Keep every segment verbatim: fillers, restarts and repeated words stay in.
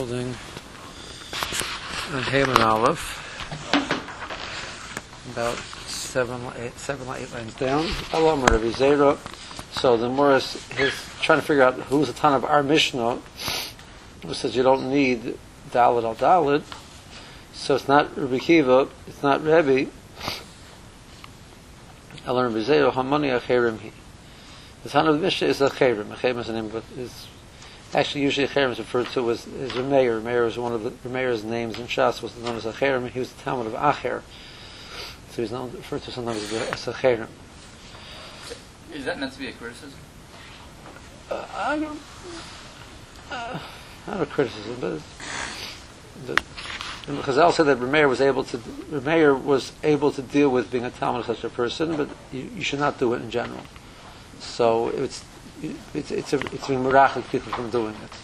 holding on Haman Aleph, about seven, eight, seven, eight lines down. Alam Rabbi Zera. So the Morris is trying to figure out who's the ton of our Mishnah, who says you don't need Dalit al Dalit. So it's not Rabbi Kiva, it's not Rebbe. Alam Rabbi Zera Hamani Acherim He. The ton of the Mishnah is a Acherim. Acherim is a name, but is actually usually Acherim is referred to as, as Remeir. Remeir is one of the Remeir's names in Shas, was known as Acherim. He was the Talmud of Acher, so he's known referred to sometimes as Acherim. Is that meant to be a criticism? Uh, I don't, uh, not a criticism, but the, the Chazal said that Remeir was able to Remeir was able to deal with being a Talmud of such a person, but you, you should not do it in general. So it's it's it's a, it's being merachik people from doing it.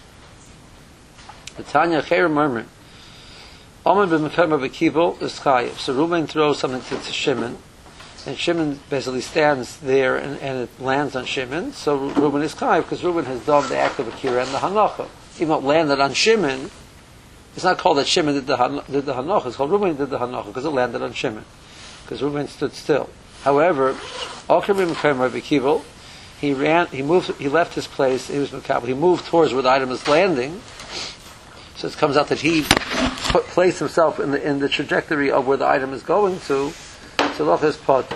The Tanya Cheir murmur. Omer b'mekayim b'kibul is chayiv. So Reuben throws something to, to Shimon, and Shimon basically stands there and, and it lands on Shimon. So Reuben is chayiv because Reuben has done the act of Akira and the hanacha. Even though it landed on Shimon, it's not called that Shimon did the did the hanacha. It's called Reuben did the hanacha because it landed on Shimon, because Reuben stood still. However, he ran, he moved, he left his place, he was Makabel, he moved towards where the item is landing, so it comes out that he put, placed himself in the, in the trajectory of where the item is going to, so loch his pot.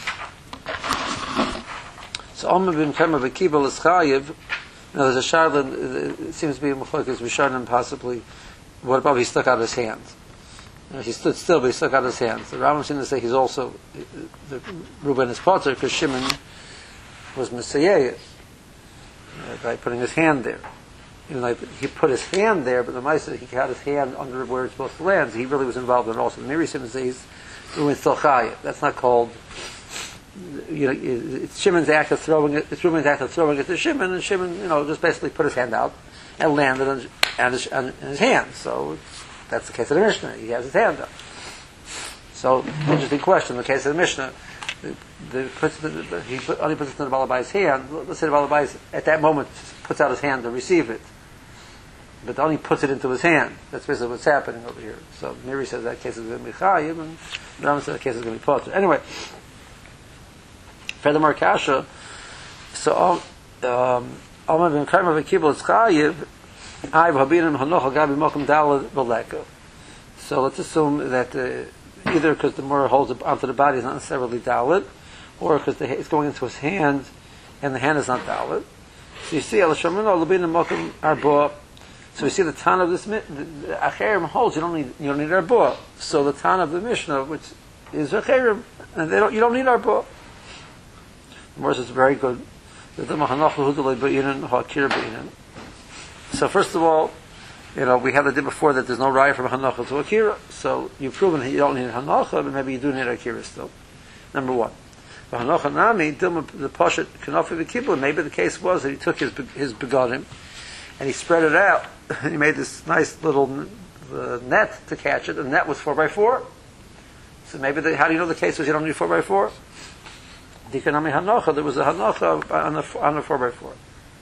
So, Omer bin Kemah v'kibel is chayiv. Now there's a shardin, it seems to be a mechlokas v'shardim possibly, what about he stuck out his hand? You know, he stood still, but he stuck out his hand. The Rambam seems to say he's also the Reuben is potter because Shimon was Messiah uh, by putting his hand there. You know, like he put his hand there, but the Ma'aser he had his hand under where it's supposed to land. So he really was involved in it also. The Miri seems to say he's Reuben Thilchaya. That's not called. You know, it's Shimon's act of throwing it. It's Reuben's act of throwing it to Shimon, and Shimon, you know, just basically put his hand out and landed on, on, his, on his hand. So. That's the case of the Mishnah. He has his hand up. So, interesting question. The case of the Mishnah, the, the, the, the, he put, only puts it in the Balabai's hand. Let's say the Balabais at that moment puts out his hand to receive it, but only puts it into his hand. That's basically what's happening over here. So, Miri says that case is going to be Chayiv, and Rambam says that case is going to be Potter. Anyway, furthermore, Kasha. So, um, Alma ben Karma v'Kibul is Chayiv. So let's assume that uh, either because the Mora holds it onto the body is not necessarily Dalit, or because it's going into his hand and the hand is not Dalit. So you see, so you see the Tan of this the Acherim holds you don't need you don't need Arboa. So the Tan of the Mishnah, which is Acherim, and they don't you don't need Arboa. The Mora says very good. So first of all, you know, we had the day before that there's no raya from Hanacha to Akira. So you've proven that you don't need Hanacha, but maybe you do need Akira still. Number one. The Hanacha Nami, the Poshet Kenofi V'Kibul, maybe the case was that he took his his begonim and he spread it out. He made this nice little uh, net to catch it, and the net was four by four. So maybe, the, how do you know the case was you don't need four by four? Dikanami Hanacha, there was a Hanacha on the, on the four by four.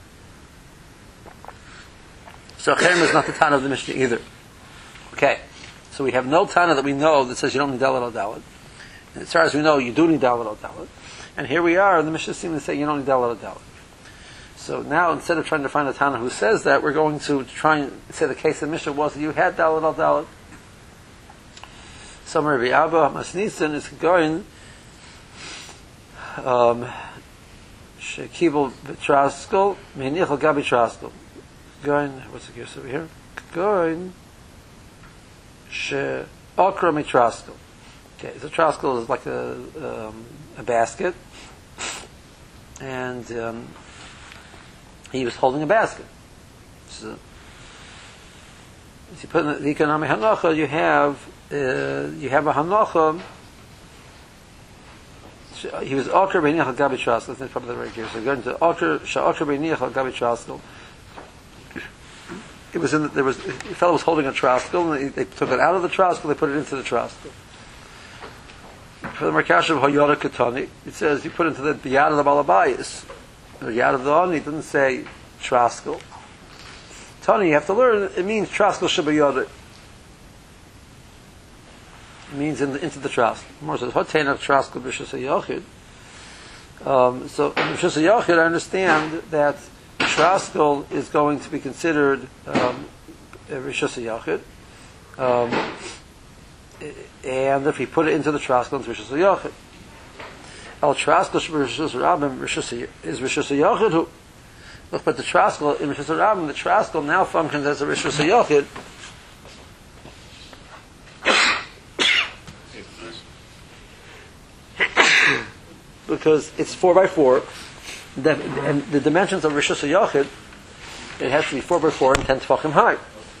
So Acherim is not the Tana of the Mishnah either. Okay, so we have no Tana that we know that says you don't need Dalit or Dalit. And as far as we know, you do need Dalit or Dalit. And here we are, and the Mishnah seems to say you don't need Dalit or Dalit. So now, instead of trying to find a Tana who says that, we're going to try and say the case of the Mishnah was that you had Dalit or Dalit. So Rabbi Abba Masnitzin is going um Shekibel B'Traskel Meinichel Gabi Traskel. Going, what's the case over here? Going, she okra mitraskel. Okay, so traskel is like a um, a basket, and um, he was holding a basket. So, if you put in the economic hanacha, you have uh, you have a hanacha. He was okra beiniach gabi traskel. That's probably the right here. So going to okra she okra beiniach gabi traskel. It was in the, there was a fellow was holding a traskel, and they, they took it out of the traskel, they put it into the traskel. For the Markash of Hoyara Katani, it says you put it into the, the yad of the Balabayas. The yad of the Oni didn't say traskel. Tony, you have to learn. It means traskel shabayod. It means in the, into the traskel. More says hotena traskel b'shus hayachid. Um, so in b'shus hayachid, I understand that traskel is going to be considered um, b'shus hayachid. Um, and if we put it into the traskel, it's b'shus hayachid. Al traskel b'shus rabim is b'shus hayachid. Look, but the traskel in b'shus rabim, the traskel now functions as a b'shus hayachid. Because it's four by four, and the dimensions of Rishus HaYachid, it has to be four by four and ten tefachim high.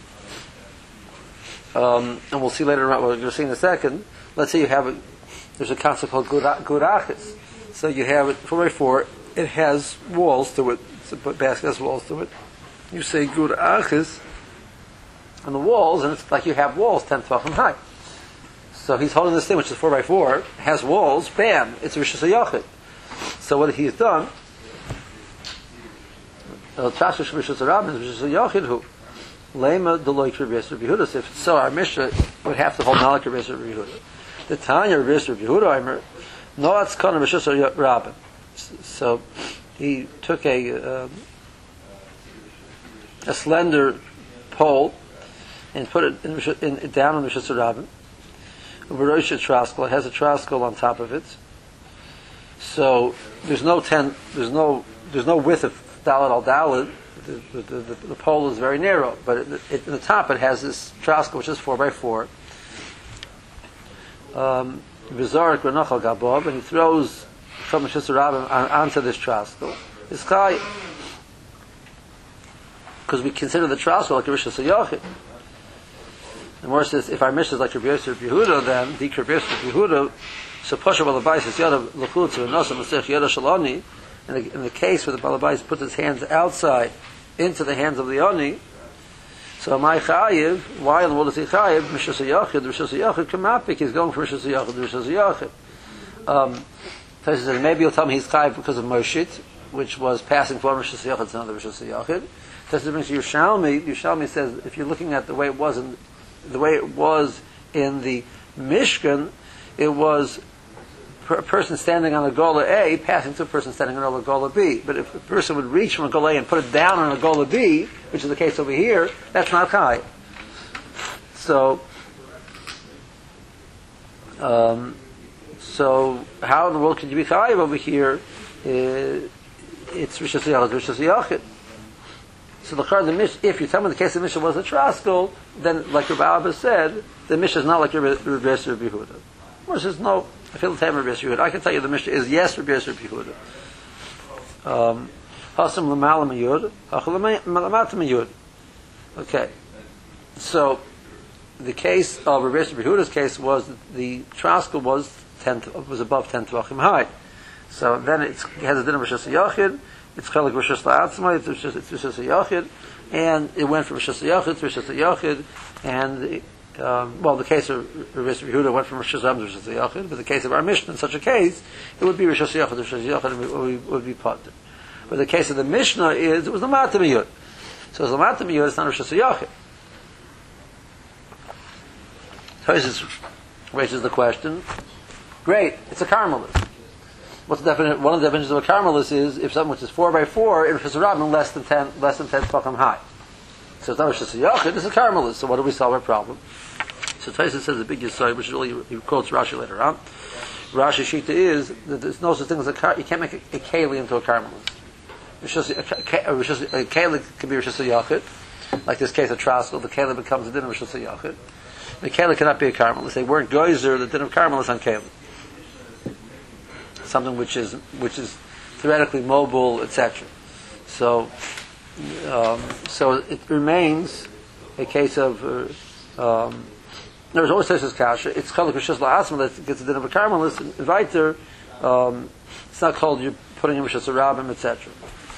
Um, and we'll see later on what we're going to see in a second. Let's say you have a, there's a concept called gurachis. So you have it four by four, it has walls to it, it's a basket has walls to it. You say gurachis on the walls, and it's like you have walls ten tefachim high. So he's holding this thing, which is four by four, has walls. Bam! It's Rishus HaYachid. So what he's done, El Trashish Rishus HaRabim is Rishus HaYachid who Lema Deloy Kribes Rabbi Yehuda. If so, our Mishnah would have to hold Malak Kribes Rabbi Yehuda. The Tanya Kribes Rabbi Yehuda, Aimer, Noatz Kana Rishus HaRabim. So he took a um, a slender pole and put it in, in, down on Rishus HaRabim. Traskel, it has a traskel on top of it. So there's no ten, there's no there's no width of daled al daled. The, the, the, the pole is very narrow, but it, it, in the top it has this traskel which is four by four. Um, Vizarik Renachal Gabob, and he throws from the Rishus HaRabim on, onto this traskel. This guy, because we consider the traskel like a Rishus HaYachid. The more says, if our mission is like Rabbi Yosef Yehuda, then the Rabbi Yosef Yehuda, so Pasha Balabais is Yada Lechutz and Nosa Masech Yada Shaloni. In the in the case where the Balabais puts his hands outside into the hands of the Oni, so my Chayiv, why in the world is he Chayiv? Rishus HaYachid, Rishus HaYachid Kamapik, he's going from Rishus HaYachid to Rishus HaYachid. Um, so he says, maybe you'll tell me he's Chayiv because of Moshit, which was passing from Rishus HaYachid to another Rishus HaYachid. So he brings Yerushalmi. Yerushalmi says, if you're looking at the way it was in the way it was in the Mishkan, it was a person standing on a Gola A passing to a person standing on a Gola B. But if a person would reach from a Gola A and put it down on a Gola B, which is the case over here, that's not Chai. So, um, so how in the world could you be Chai over here? Uh, it's Rishus HaYachid, Rishus HaYachid. So the the mish, if you tell me the case of the Mishnah was a traskel, then like Rabbi Abba said, the Mishnah is not like Rabbi Yosef Rabbi Yehuda. Or says no, I feel the time of Rabbi Yosef Yehuda. I can tell you the Mishnah is yes Rabbi Yosef Rabbi Yehuda. Um, Hasam l'malam yud, hachal l'matam yud. Okay, so the case of Rabbi Yosef Rabbi Yehuda's case was the traskel was ten was above ten tvachim high. So then it's, it has a din of Rishus HaYachid. It's kind of like Rishus La'atzma, it's Rishus HaYachid, and it went from Rishus HaYachid to Rishus HaYachid, and um, well, the case of Rabbi Yehuda went from Rishus HaYachid to Rishus HaYachid, but the case of our Mishnah, in such a case, it would be Rishus HaYachid to Rishus HaYachid, and it would, would be Potter. But the case of the Mishnah is, it was the Matam Yud. So it's the Matam Yud, it's not Rishus HaYachid. Tosis raises the question, great, it's a Carmelist. What's the definition? One of the definitions of a Carmelist is if something which is four by four, in Rishus HaRabim less than ten, less than ten tefachim high. So it's not Rishus HaYachid, it's a Carmelist. So what do we solve our problem? So Tosfos says a big yesod, which is really he quotes Rashi later on. Rashi Shita is that there's no such thing as a car. You can't make a, a keli into a Carmelist. Rishus, a, a, a, a keli can be Rishus HaYachid, like this case of Traskel. The keli becomes a din of Rishus HaYachid. The keli cannot be a Carmelist. They weren't geyser the din of Carmelist on keli. Something which is which is theoretically mobile, et cetera. So, um, so it remains a case of. Uh, um, there's always says kasha. It's called Rishus La'atzma that gets a din of a Carmelist. And weiter, um, it's not called you putting in Rishus HaRabim, et cetera.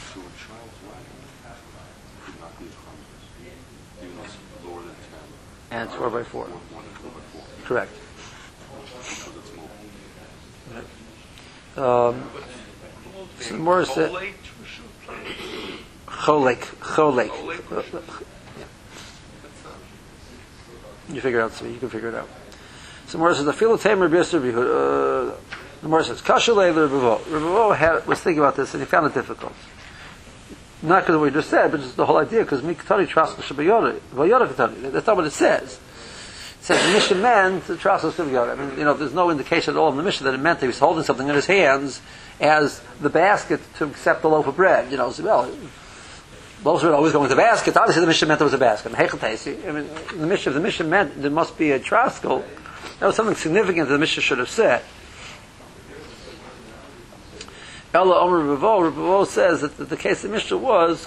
And it's four by four. Correct. Um, so more said, Cholek, cholek. You figure it out, so you can figure it out. So Morris says, the Philotamer B'Yisr B'Yehud, the Morris says, Kashalei L'Rebevo. Rebevo had, was thinking about this and he found it difficult. Not because of what we just said, but just the whole idea, because Mikatani Traskel Shabayori, Vayora Katani, that's not what it says. It says the Mishnah meant Traskel Shabayori. I mean, you know, there's no indication at all in the Mishnah that it meant that he was holding something in his hands as the basket to accept the loaf of bread. You know, so, well, loaves are always going to the basket. Obviously the Mishnah meant there was a basket. I mean, the Mishnah, the Mishnah meant there must be a Traskel. That was something significant that the Mishnah should have said. Ella Omer Revo, Revo says that the, the case of the Mishnah was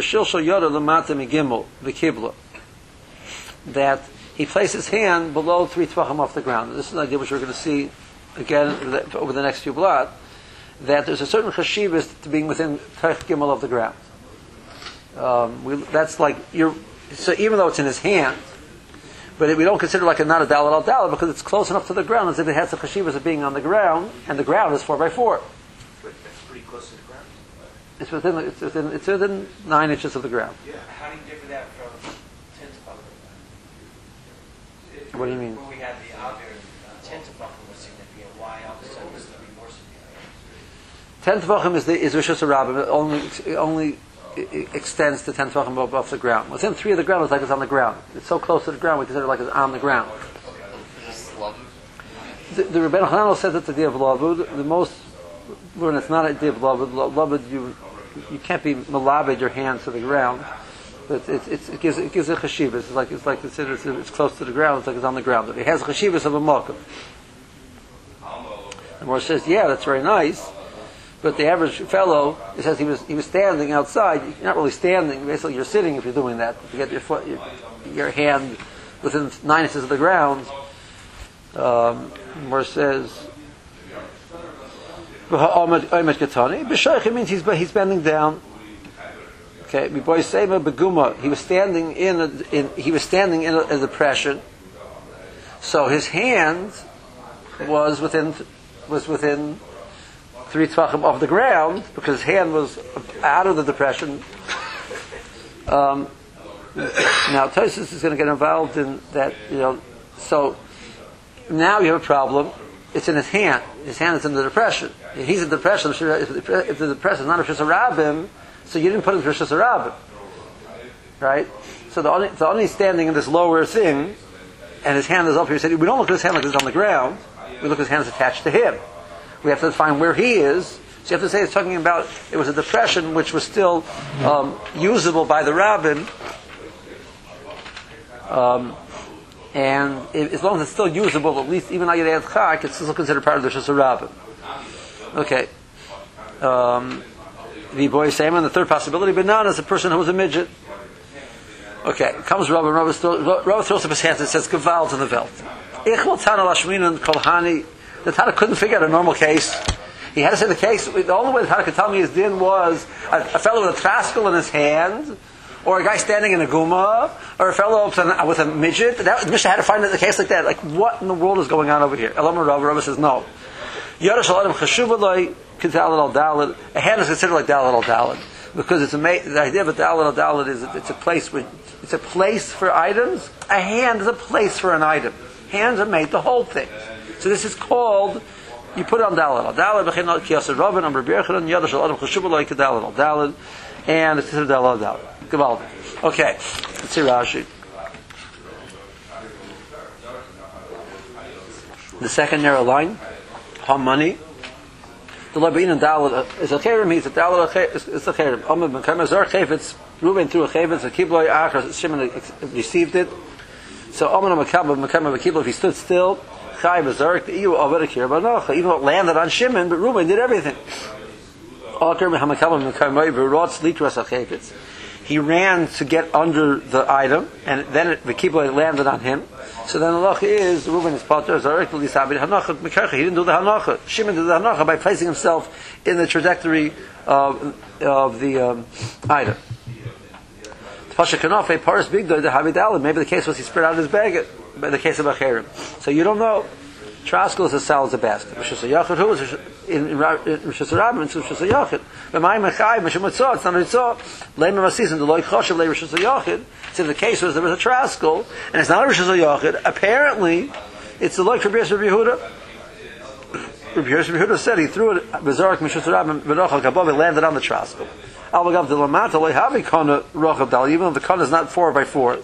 that he placed his hand below three tvachim off the ground. This is an idea which we're going to see again over the next few blot, that there's a certain chashivas to being within tech gimel of the ground. Um, we, that's like you're, so even though it's in his hand, but it, we don't consider like a not a dalet al dalet because it's close enough to the ground as if it has the chashivas of being on the ground, and the ground is four by four. Close to the ground? It's within, it's within, it's within nine inches of the ground. Yeah. How do you differ that from ten tefachim? What do you mean? When we had the Avir, ten tefachim was significant. Why all of a sudden this would be more significant? Ten tefachim is the is Rishus Harabim. It only it only it extends to ten tefachim above, above the ground. Within three of the ground, it's like it's on the ground. It's so close to the ground, we consider it like it's on the ground. The, the Rebbeinu Hananel says it's the idea of lavud. The most when it's not a idea of lavud, lavud you you can't be malabed your hands to the ground, but it, it, it gives it gives a chashivas. It's like it's like considered it's, it's close to the ground. It's like it's on the ground. But it has a chashivas of a malkum. The Morris says, yeah, that's very nice, but the average fellow, it says he was he was standing outside. You're not really standing. Basically, you're sitting if you're doing that. If you get your foot, your, your hand within nine inches of the ground. Um, Morris says. It means he's he's bending down. Okay, he was standing in, a, in he was standing in a, a depression. So his hand was within was within three tvachim of the ground because his hand was out of the depression. Um, now Tosfos is going to get involved in that. You know, so now you have a problem. It's in his hand. His hand is in the depression. If he's in depression, if the depression is not a Rishus Harabim, so you didn't put him in Rishus Harabim. Right? So the only, the only standing in this lower thing, and his hand is up here, said, we don't look at his hand like it's on the ground, we look at his hand as attached to him. We have to find where he is. So you have to say it's talking about, it was a depression which was still um, usable by the Rabbin, um, and if, as long as it's still usable, at least even Ayed Ad Chak, it's still considered part of the Rishus Harabim. Okay. Um, the boy same, and the third possibility, Banan is a person who was a midget. Okay, comes Rabbi, Rabbi throws up his hands and says, Geval to the Welt. Ichwal Tana Lashminan Kolhani. The Tana couldn't figure out a normal case. He had to say the case, the only way the Tana could tell me his din was a, a fellow with a traskel in his hand, or a guy standing in a guma, or a fellow with a, with a midget. That, Mishnah had to find a case like that. Like, what in the world is going on over here? Elamar Rabbi, Rabbi says, no. Yodash Aladim Chashuvaloi, Kitalit al Dalid. A hand is considered like Dalit al Dalid. Because it's a, the idea of a Dalit al Dalid is it's a place where, it's a place for items. A hand is a place for an item. Hands are made to hold things. So this is called, you put it on Dalit al Dalid, Bechinot Kiyasar Rabin, Amr Birchanan, Yodash Aladim Chashuvaloi, Kitalit al Dalid. And it's considered Dalit al Dalid. Gevaldi. Okay, let's see Rashi. The second narrow line, Hamani. The Labin and Dalit is a Cherim, he's a Dalit is a Cherim. Amr ben Kamazar Chayfetz, Reuben threw a Chayfetz, a Kibloi Achar, Shimon received it. So Amr Makabah, Makabah, Kibloi, if he stood still, Chay Mazark, the Ewe Avar Akir Banocha, even though it landed on Shimon, but Reuben did everything. He ran to get under the item, and then it, the kibbutz landed on him. So then the halacha is Reuben is potter. He didn't do the hanacha. Shimon did the hanacha by placing himself in the trajectory of, of the um, item. Maybe the case was he spread out his bag. By the case of Acherim, so you don't know. Traskel is a salad, is a basket. Rishus HaYachid, who is in Rishus HaRabim, it's Rishus HaYachid. V'mai Mechai, Mishum Mitzvah, it's not a Mitzvah. Leim HaMasisim, the Loi Choshev, Lei Rishus HaYachid. So the case was there was a Traskel, and it's not a Rishus HaYachid. Apparently, it's the Loi Rabbi Yehuda. Rabbi Yehuda said he threw it, Bezorak Mishus HaRabim, V'nochal Kabov, it landed on the Traskel. Al-Bagav de Lamata, Loi Havi Kana Rochav Dal, even though the Kana is not four by four.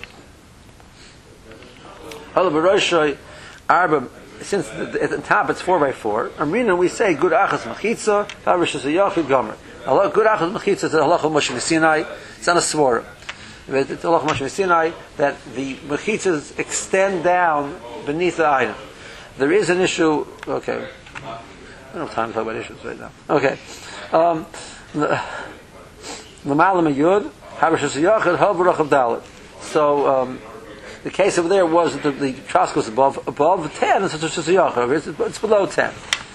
Hala Baroshai, Arba, since the, at the top it's four by four, Amrina we say good achas mechitza, Rishus HaYachid Gomer. Allah good achas mechitza is the halacha of Moshe Sinai. It's not a svara. It's the halacha of Moshe Sinai that the mechitzas extend down beneath the item. There is an issue. Okay, I don't have time to talk about issues right now. Okay, um, l'malam yud Rishus HaYachid hal b'rochav dalet. So. Um, The case over there was that the, the Traskel was above above ten, and so it's just a Yachid. It's, it's below ten.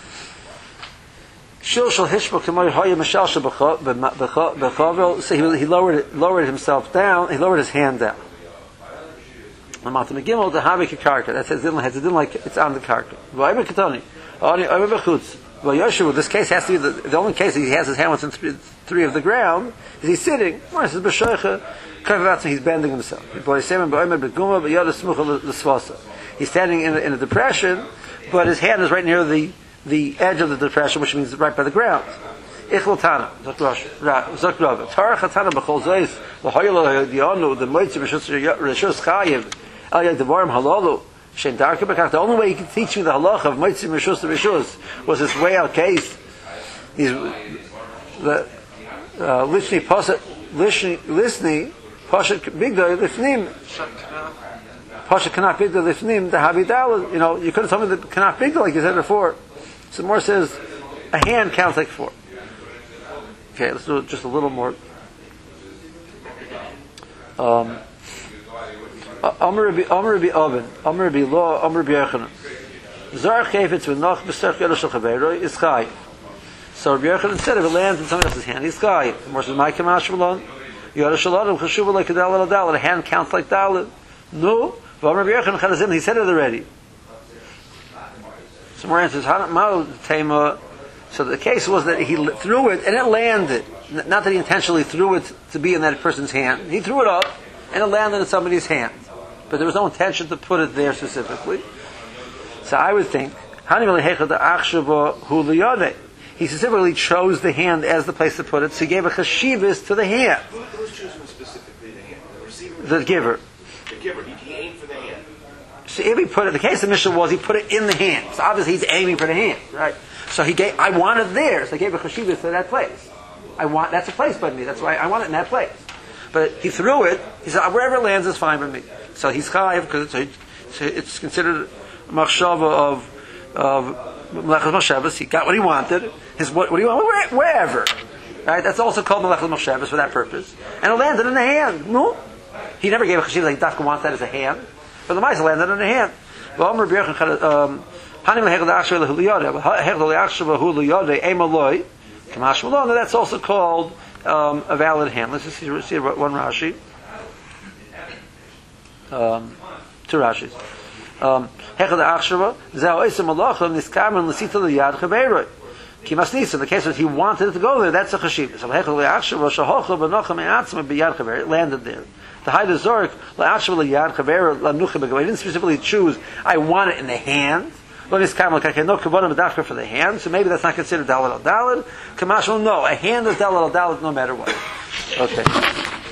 Shil shel hishma k'moy hoya mishal shel b'chavel. So he, he lowered it, lowered himself down. He lowered his hand down. L'matam gimel the havi karka. That says it didn't like it's on the karka. V'aymer katoni. Oni aymer b'chutz. Well, Yoshu, this case has to be the, the only case he has his hand within three, three of the ground. Is he sitting? Well, says b'shoicha. He's bending himself. He's standing in a, in a depression, but his hand is right near the, the edge of the depression, which means right by the ground. The only way he could teach me the halacha of Moitzi Rishus Rishus was this way out case. These the Lishni Posat Lishni Pashat Bigdoi Lifnim. Pashat Kanaf Bigdoi Lifnim. The Havidal. You know, you could have told me that Kanaf Bigdoi, like you said before. So more says a hand counts like four. Okay, let's do just a little more. Um, Amr Rabbi Oven, Amr Rabbi Lo, Amr Rabbi Yochanan. Zar Chayfetz v'noch b'serch yelo shel chaveiro is chai. So Rabbi Yochanan said if it lands in somebody else's hand, he's chai. More says my kamash v'lon. Yara shalom chashuv like a dalad dalad. A hand counts like dalad. No, Amr Rabbi Yochanan chadazim. He said it already. So more answers Hanat Mao Tema. So the case was that he threw it and it landed. Not that he intentionally threw it to be in that person's hand. He threw it up and it landed in somebody's hand. But there was no intention to put it there specifically. So I would think, he specifically chose the hand as the place to put it, so he gave a chashivas to the hand. Who's choosing specifically the hand? The receiver? The giver. The giver. He, he aimed for the hand. So if he put it, the case of Mishnah was he put it in the hand. So obviously he's aiming for the hand, right? So he gave, I want it there, so he gave a chashivas to that place. I want, that's a place by me, that's why I want it in that place. But he threw it, he said, wherever it lands is fine by me. So he's chayiv because it's, it's considered a machshava of of melechas machshavas. He got what he wanted. His what, what do you want? Where, wherever, right? That's also called melechas machshavas for that purpose. And it landed in the hand. No, he never gave a chashiv like Dafka wants that as a hand, but the mice landed in the hand. That's also called um, a valid hand. Let's just see, see one Rashi. Um, two Rashis. Um, Hechad Achshava, Zao Esim Malachim, Niskamen, Lisita Liyad Chabeiroi. Kimasnisa, the case was he wanted it to go there, that's a Chashiv. So Hechad Achshava, Shahocha, Benochem, Eatzma, Biyad Chabeiroi, it landed there. The Haida Zorik, La'achshava, Liyad Chabeiroi, Lanuchim, Begavai, he didn't specifically choose, I want it in the hand. Lo Niskamen, like I no Kabbanim, Adafka for the hand, so maybe that's not considered Dalad al Dalad. Kamashal, no, a hand is Dalad al Dalad no matter what. Okay.